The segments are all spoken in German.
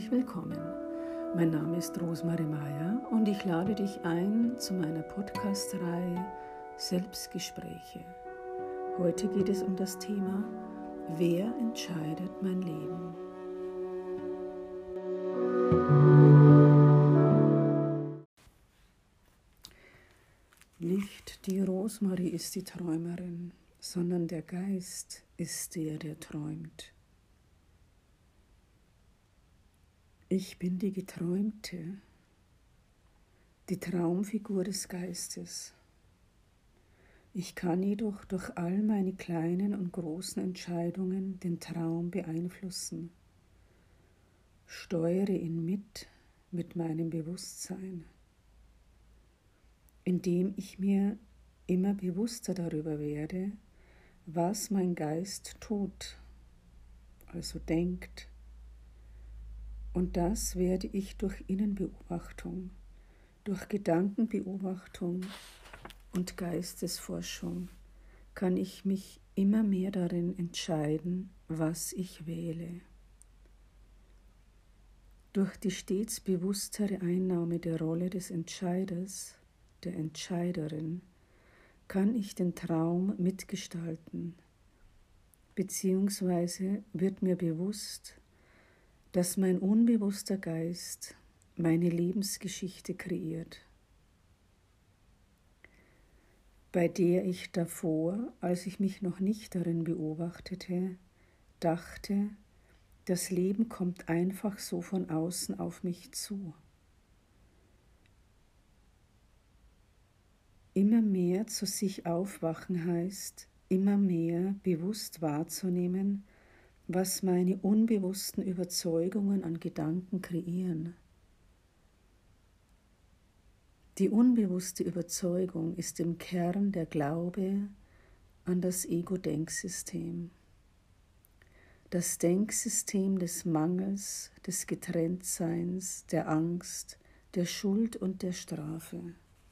herzlich willkommen. Mein Name ist Rosemarie Meyer und ich lade dich ein zu meiner Podcast-Reihe Selbstgespräche. Heute geht es um das Thema: Wer entscheidet mein Leben? Nicht die Rosemarie ist die Träumerin, sondern der Geist ist der träumt. Ich bin die Geträumte, die Traumfigur des Geistes. Ich kann jedoch durch all meine kleinen und großen Entscheidungen den Traum beeinflussen, steuere ihn mit meinem Bewusstsein, indem ich mir immer bewusster darüber werde, was mein Geist tut, also denkt. Und das werde ich durch Innenbeobachtung, durch Gedankenbeobachtung und Geistesforschung, kann ich mich immer mehr darin entscheiden, was ich wähle. Durch die stets bewusstere Einnahme der Rolle des Entscheiders, der Entscheiderin, kann ich den Traum mitgestalten, beziehungsweise wird mir bewusst, dass mein unbewusster Geist meine Lebensgeschichte kreiert, bei der ich davor, als ich mich noch nicht darin beobachtete, dachte, das Leben kommt einfach so von außen auf mich zu. Immer mehr zu sich aufwachen heißt, immer mehr bewusst wahrzunehmen, was meine unbewussten Überzeugungen an Gedanken kreieren. Die unbewusste Überzeugung ist im Kern der Glaube an das Ego-Denksystem. Das Denksystem des Mangels, des Getrenntseins, der Angst, der Schuld und der Strafe.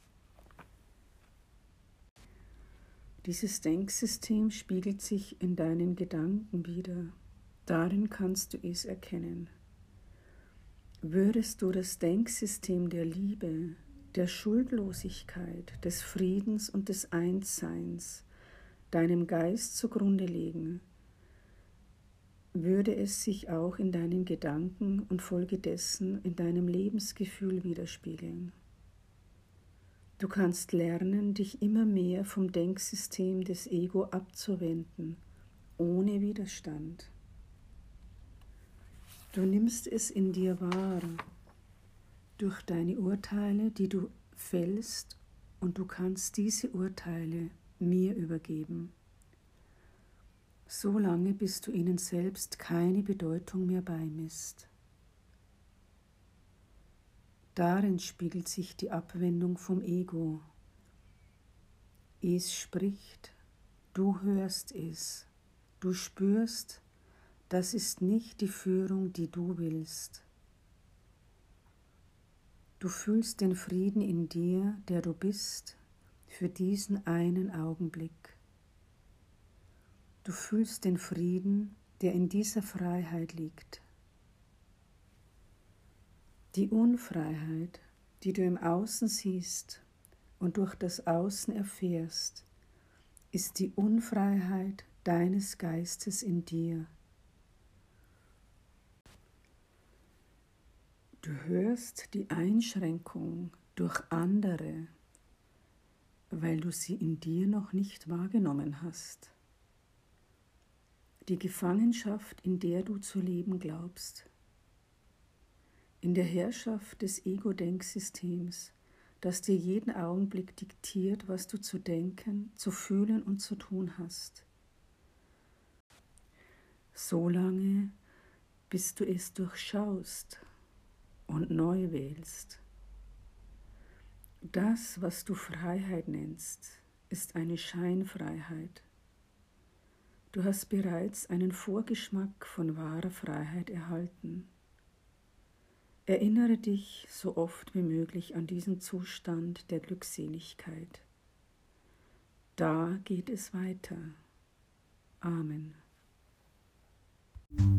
Dieses Denksystem spiegelt sich in deinen Gedanken wider. Darin kannst du es erkennen. Würdest du das Denksystem der Liebe, der Schuldlosigkeit, des Friedens und des Einsseins deinem Geist zugrunde legen, würde es sich auch in deinen Gedanken und folgedessen in deinem Lebensgefühl widerspiegeln. Du kannst lernen, dich immer mehr vom Denksystem des Ego abzuwenden, ohne Widerstand. Du nimmst es in dir wahr, durch deine Urteile, die du fällst, und du kannst diese Urteile mir übergeben. Solange bis du ihnen selbst keine Bedeutung mehr beimisst. Darin spiegelt sich die Abwendung vom Ego. Es spricht, du hörst es, du spürst, das ist nicht die Führung, die du willst. Du fühlst den Frieden in dir, der du bist, für diesen einen Augenblick. Du fühlst den Frieden, der in dieser Freiheit liegt. Die Unfreiheit, die du im Außen siehst und durch das Außen erfährst, ist die Unfreiheit deines Geistes in dir. Du hörst die Einschränkung durch andere, weil du sie in dir noch nicht wahrgenommen hast. Die Gefangenschaft, in der du zu leben glaubst. In der Herrschaft des Ego-Denksystems, das dir jeden Augenblick diktiert, was du zu denken, zu fühlen und zu tun hast. Solange, bis du es durchschaust und neu wählst. Das, was du Freiheit nennst, ist eine Scheinfreiheit. Du hast bereits einen Vorgeschmack von wahrer Freiheit erhalten. Erinnere dich so oft wie möglich an diesen Zustand der Glückseligkeit. Da geht es weiter. Amen.